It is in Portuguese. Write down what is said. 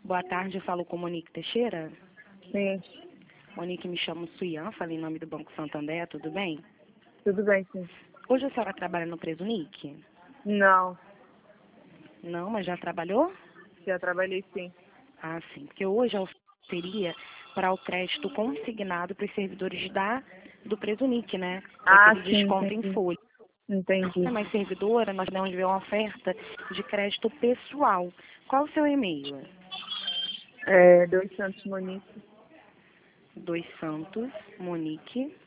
Boa tarde, eu falo com Monique Teixeira. Sim, Monique, me chamo Suian, falei em nome do Banco Santander, tudo bem? tudo bem, sim. Hoje a senhora trabalha no Presunic? Não, Não, mas já trabalhou? já trabalhei sim. Ah, sim, porque hoje seria para o crédito consignado para os servidores do Presunic, né? Que é Ah, aquele sim, desconto em entendi. folha. Entendi. É mais servidora, nós vamos ver uma oferta de crédito pessoal. Qual o seu e-mail? 2 Santos Monique, 2 Santos, Monique,